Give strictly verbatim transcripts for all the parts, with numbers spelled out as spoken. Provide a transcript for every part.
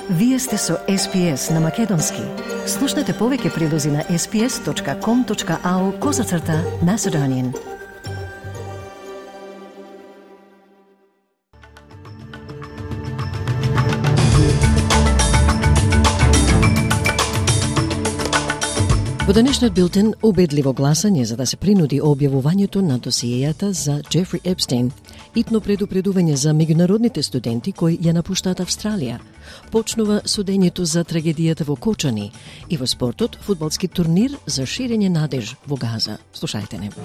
Вие сте со Ес Би Ес на Македонски. Слушнете повеќе прилози на ес би ес точка ком точка ау козацрта Macedonian. Во денешниот билтен убедливо гласање за да се принуди објавувањето на досиејата за Джефри Епстейн, итно предупредување за меѓународните студенти кои ја напуштаат Австралија, почнува судењето за трагедијата во Кочани и во спортот фудбалски турнир за ширење надеж во Газа. Слушајте не.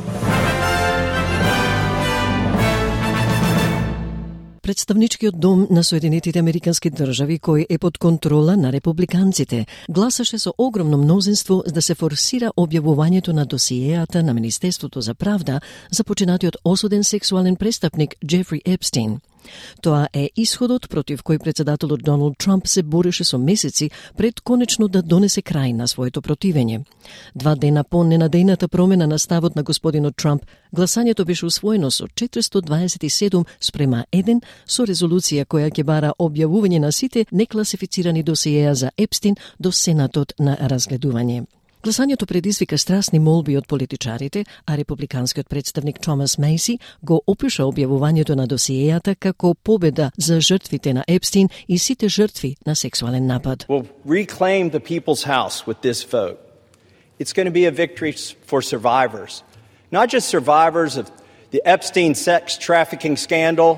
Представничкиот дом на Соединетите Американски држави, кој е под контрола на републиканците, гласаше со огромно мнозинство да се форсира објавувањето на досиејата на Министерството за правда за починатиот осуден сексуален престапник Джефри Епстейн. Тоа е исходот против кој председателот Доналд Трамп се бореше со месеци пред конечно да донесе крај на своето противење. Два дена по ненадејната промена на ставот на господинот Трамп, гласањето беше усвоено со четиристотини дваесет и седум спрема еден со резолуција која ќе бара објавување на сите некласифицирани досиеја за Епстейн до Сенатот на разгледување. Гласањето предизвика страсни молби од политичарите, а републиканскиот представник Томас Мейси го опиша објавувањето на досиејата како победа за жртвите на Епстейн и сите жртви на сексуален напад. We'll reclaim the people's house with this vote. It's going to be a victory for survivors. Not just survivors of the Epstein sex trafficking scandal,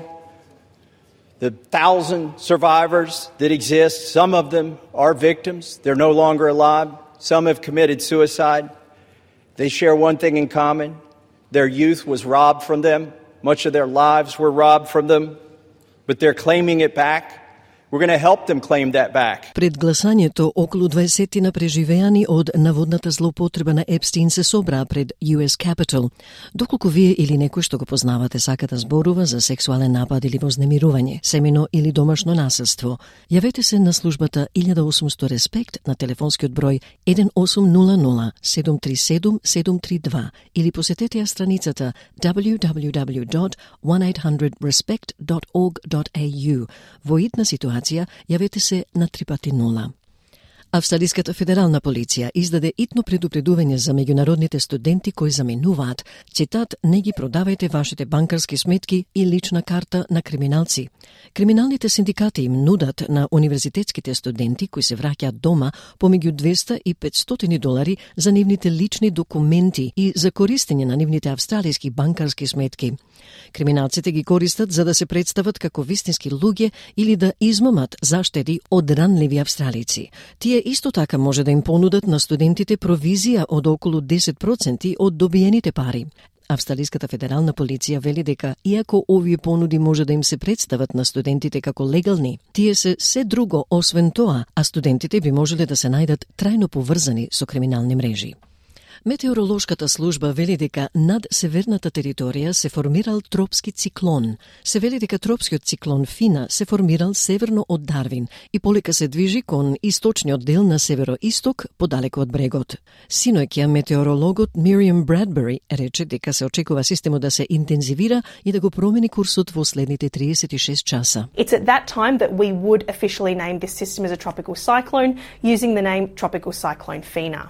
the thousand survivors that exist. Some of them are victims. They're no longer alive. Some have committed suicide. They share one thing in common. Their youth was robbed from them. Much of their lives were robbed from them. But they're claiming it back. We're going to help them claim that back. Пред гласањето, околу дваесет на преживеани од наводната злоупотреба на Епстейн се собраа пред Ю Ес Capitol. Доколку вие или некој што го познавате сака да зборува за сексуален напад или вознемирување, семено или домашно насилство, јавете се на службата илјада осумсто Респект на телефонскиот број еден осум нула нула седум три седум седум три два или посетете ја страницата дабљу дабљу дабљу dot one eight hundred respect dot org dot a u. Во итна ситуација јавете се на три пати нула. Австралиската федерална полиција издаде итно предупредување за меѓународните студенти кои заменуваат, цитат, не ги продавајте вашите банкарски сметки и лична карта на криминалци. Криминалните синдикати им нудат на универзитетските студенти кои се враќаат дома помеѓу двеста и петстотини долари за нивните лични документи и за користење на нивните австралиски банкарски сметки. Криминалците ги користат за да се представат како вистински луѓе или да измамат заштеди од ранливи австралици. Тие исто така може да им понудат на студентите провизија од околу десет проценти од добиените пари. Австралиската федерална полиција вели дека, иако овие понуди може да им се представат на студентите како легални, тие се се друго освен тоа, а студентите би можеле да се најдат трајно поврзани со криминални мрежи. Метеоролошката служба вели дека над северната територија се формирал тропски циклон. Се вели дека тропскиот циклон Фина се формирал северно од Дарвин и полека се движи кон источниот дел на североисток, подалеку од брегот. Синоќа метеорологот Мириам Брадбери рече дека се очекува системот да се интензивира и да го промени курсот во следните триесет и шест часа. It's at that time that we would officially name this system as a tropical cyclone using the name Tropical Cyclone Fina.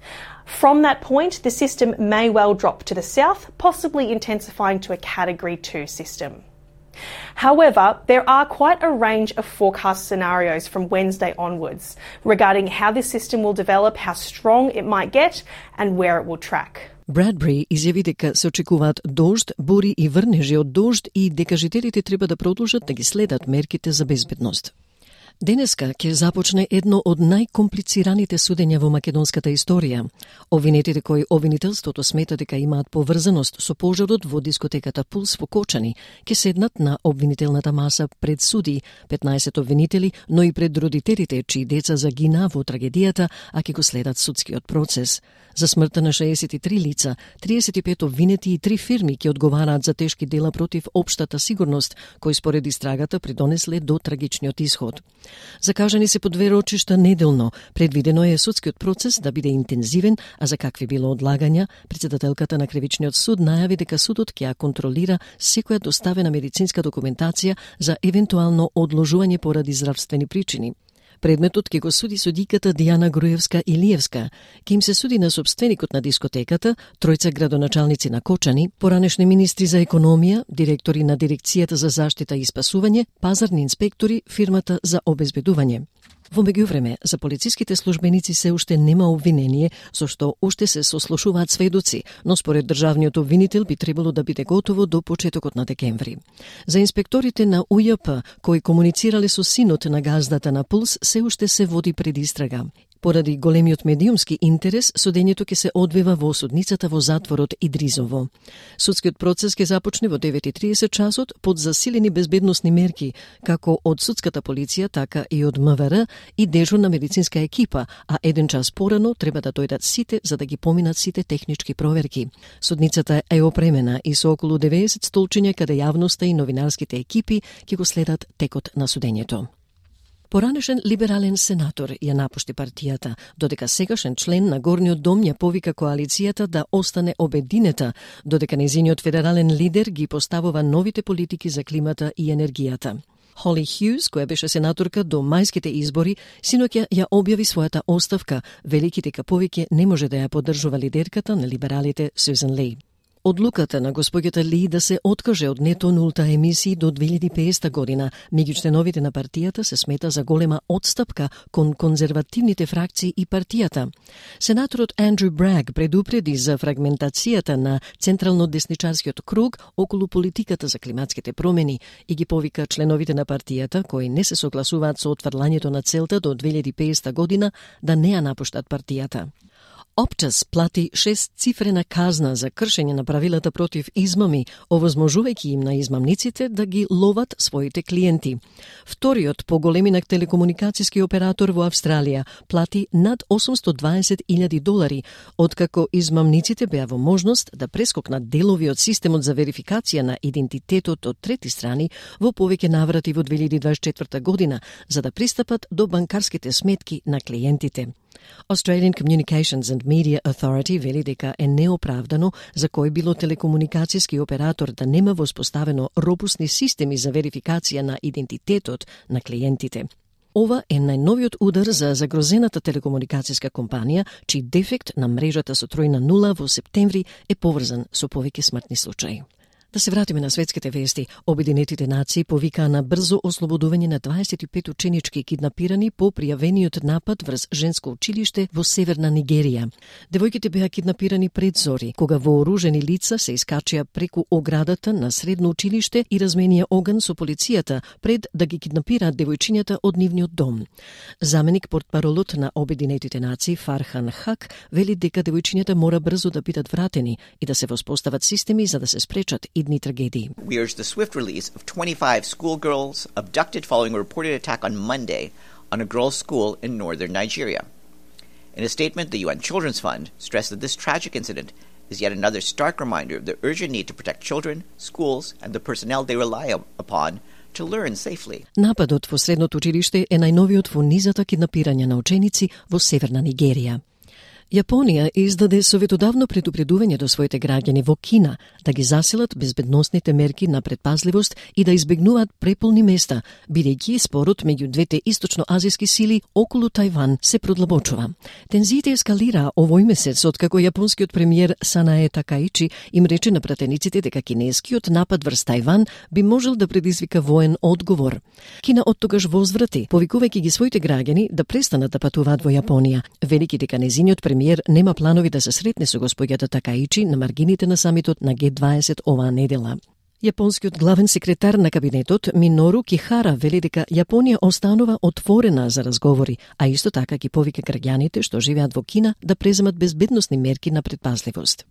From that point, the system may well drop to the south, possibly intensifying to a Category two system. However, there are quite a range of forecast scenarios from Wednesday onwards regarding how this system will develop, how strong it might get, and where it will track. Брадбери изјави дека се очекуваат дожд, бури и врнежи од дожд и дека жителите треба да продолжат да ги следат мерките за безбедност. Денеска ќе започне едно од најкомплицираните судења во македонската историја. Обвинетите кои обвинителството смета дека имаат поврзаност со пожарот во дискотеката Пулс во Кочани ќе седнат на обвинителната маса пред суди, петнаесет обвинители, но и пред родителите чии деца загина во трагедијата, а ќе го следат судскиот процес. За смртта на шеесет и три лица, триесет и пет обвинети и три фирми ќе одговараат за тешки дела против општата сигурност, кои според истрагата придонесле до трагичниот исход. Закажани се по две рочишта неделно. Предвидено е судскиот процес да биде интензивен, а за какви било одлагања, председателката на Кривичниот суд најави дека судот ќе ја контролира секоја доставена медицинска документација за евентуално одложување поради здравствени причини. Предметот ќе го суди судиката Дијана Груевска-Илиевска, ке им се суди на собственикот на дискотеката, тројца градоначалници на Кочани, поранешни министри за економија, директори на Дирекцијата за заштита и спасување, пазарни инспектори, фирмата за обезбедување. Во меѓувреме, за полициските службеници се уште нема обвинение, со што уште се сослушуваат сведоци, но според државниот обвинител би требало да биде готово до почетокот на декември. За инспекторите на У Ј П, кои комуницирале со синот на газдата на Пулс, се уште се води предистрага. Поради големиот медиумски интерес, судењето ќе се одвива во судницата во затворот Идризово. Судскиот процес ќе започне во девет и тридесет часот под засилени безбедносни мерки, како од судската полиција, така и од М В Р и дежурна медицинска екипа, а еден час порано треба да дојдат сите за да ги поминат сите технички проверки. Судницата е опремена и со околу деветдесет столчиња каде јавноста и новинарските екипи ќе го следат текот на судењето. Поранешен либерален сенатор ја напушти партијата, додека сегашен член на Горниот дом ја повика коалицијата да остане обединета, додека нејзиниот федерален лидер ги поставува новите политики за климата и енергијата. Холи Хјуз, која беше сенаторка до мајските избори, синоќа ја објави својата оставка, велики дека повеќе не може да ја поддржува лидерката на либералите Сюзан Ли. Одлуката на господјата Ли да се откаже од нето нулта емисии до две илјади и педесета година меѓу членовите на партијата се смета за голема отстапка кон конзервативните фракции и партијата. Сенаторот Андрю Браг предупреди за фрагментацијата на централно-десничарскиот круг околу политиката за климатските промени и ги повика членовите на партијата кои не се согласуваат со отфрлањето на целта до две илјади и педесета година да не ја напуштат партијата. Optus плати шестцифрена казна за кршење на правилата против измами, овозможувајќи им на измамниците да ги ловат своите клиенти. Вториот по големинак телекомуникацијски оператор во Австралија плати над осумстотини и дваесет илјади долари, откако измамниците беа во можност да прескокнат делови од системот за верификација на идентитетот од трети страни во повеќе наврати во две илјади и дваесет и четврта година, за да пристапат до банкарските сметки на клиентите. Australian Communications and Media Authority вели дека е неоправдано за кој било телекомуникацијски оператор да нема воспоставено робусни системи за верификација на идентитетот на клиентите. Ова е најновиот удар за загрозената телекомуникацијска компанија, чиј дефект на мрежата со тројна нула во септември е поврзан со повеќе смртни случаи. Да се вратиме на светските вести. Обединетите нации повикаа на брзо ослободување на дваесет и пет ученички киднапирани по пријавениот напад врз женско училиште во северна Нигерија. Девојките беа киднапирани пред зори, кога вооружени лица се искачија преку оградата на средно училиште и разменија оган со полицијата пред да ги киднапираат девојчињата од нивниот дом. Заменик портпаролот на Обединетите нации Фархан Хак вели дека девојчињата мора брзо да бидат вратени и да се воспостават системи за да се спречат идни трагедии. We urge the swift release of twenty-five schoolgirls abducted following a reported attack on Monday on a girls' school in northern Nigeria. In a statement, the U N Children's Fund stressed that this tragic incident is yet another stark reminder of the urgent need to protect children, schools, and the personnel they rely upon to learn safely. Нападот во средното училиште е најновиот во низата киднапирање на ученици во северна Нигерија. Јапонија издаде советодавно предупредување до своите граѓани во Кина да ги заселат безбедносните мерки на предпазливост и да избегнуваат преполни места, бидејќи спорот меѓу двете источноазијски сили околу Тајван се продлабочува. Тензиите ескалираа овој месец откако јапонскиот премиер Санае Такаичи им рече на пратениците дека кинескиот напад врз Тајван би можел да предизвика воен одговор. Кина оттогаш возврати, повикувајќи ги своите граѓани да престанат да патуваат во Јапонија, велики дека нејзиниот премиер Премиер нема планови да се сретне со господјата Такаичи на маргините на самитот на Г дваесет оваа недела. Јапонскиот главен секретар на кабинетот Минору Кихара вели дека Јапонија останува отворена за разговори, а исто така ги повика граѓаните што живеат во Кина да преземат безбедносни мерки на предпазливост.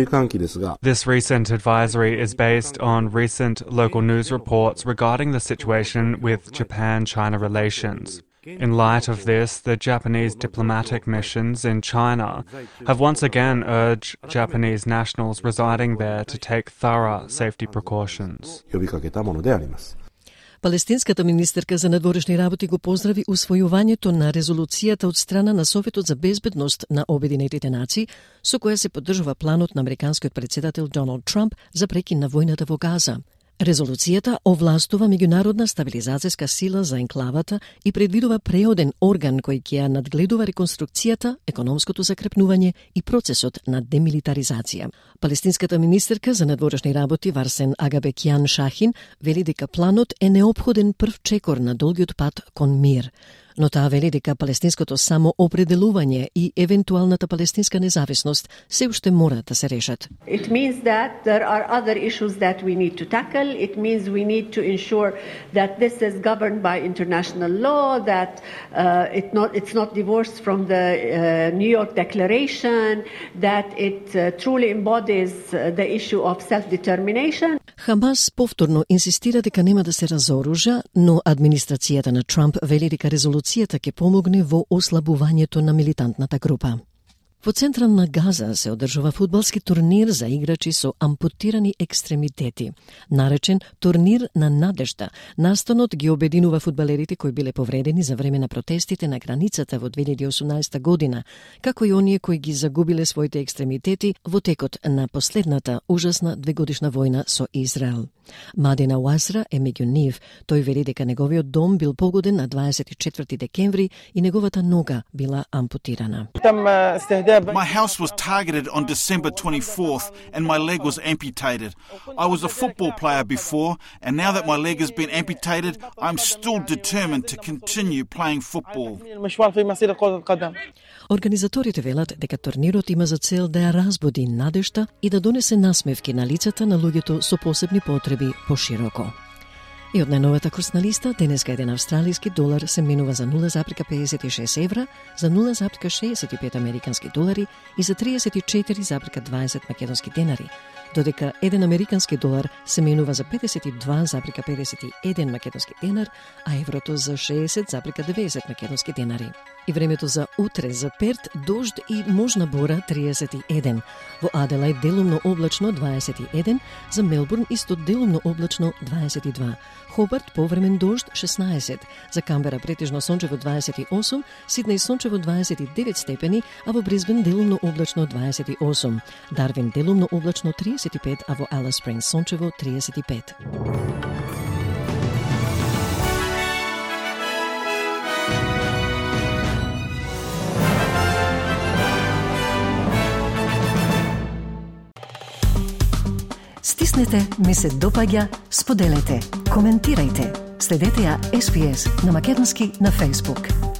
This recent advisory is based on recent local news reports regarding the situation with Japan-China relations. In light of this, the Japanese diplomatic missions in China have once again urged Japanese nationals residing there to take thorough safety precautions. Палестинската министерка за надворешни работи го поздрави усвојувањето на резолуцијата од страна на Советот за безбедност на Обединетите нации, со која се поддржува планот на американскиот претседател Доналд Трамп за прекин на војната во Газа. Резолуцијата овластува меѓународна стабилизацијска сила за енклавата и предвидува преоден орган кој ќе ја надгледува реконструкцијата, економското закрепнување и процесот на демилитаризација. Палестинската министерка за надворешни работи Варсен Агабекјан Шахин вели дека планот е неопходен прв чекор на долгиот пат кон мир. Но таа вели дека палестинското самоопределување и евентуалната палестинска независност се уште мора да се решат. It means that there are other issues that we need to tackle. It means we need to ensure that this is governed by international law, that uh, it not, it's not divorced from the uh, New York Declaration, that it uh, truly embodies uh, the issue of self-determination. Хамас повторно инсистира дека нема да се разоружа, но администрацијата на Трамп вели дека резолуцијата ќе помогне во ослабувањето на милитантната група. Во централна Газа се одржува фудбалски турнир за играчи со ампутирани екстремитети, наречен турнир на надежда. Настанот ги обединува фудбалерите кои биле повредени за време на протестите на границата во две илјади и осумнаесета година, како и оние кои ги загубиле своите екстремитети во текот на последната ужасна двегодишна војна со Израел. Мадина Уазра е меѓу нив. Тој вели дека неговиот дом бил погоден на дваесет и четврти декември и неговата нога била ампутирана. My house was targeted on December twenty-fourth and my leg was amputated. I was a football player before, and now that my leg has been amputated, I'm still determined to continue playing football. Организаторите велат дека турнирот има за цел да ја разбуди надежта и да донесе насмевки на лицата на луѓето со посебни потреби пошироко. И од најновата курсна листа, денеска еден австралиски долар се менува за нула запирка педесет и шест евра, за нула запирка шеесет и пет американски долари и за тридесет и четири запирка дваесет македонски денари, додека еден американски долар се менува за педесет и два запирка педесет и еден македонски денар, а еврото за шеесет запирка деветдесет македонски денари. И времето за утре за Перт дожд и можна бура триесет и еден, во Аделајд делумно облачно дваесет и еден, за Мелбурн исто делумно облачно дваесет и два, Хобарт повремен дожд шеснаесет, за Камбера претежно сончево дваесет и осум, Сиднеј сончево дваесет и девет степени, а во Брисбен делумно облачно дваесет и осум, Дарвин делумно облачно триесет и пет, а во Алис Спрингс сончево триесет и пет. Стиснете, ми се допаѓа, споделете, коментирајте. Следете ја Ес Би Ес на македонски на Facebook.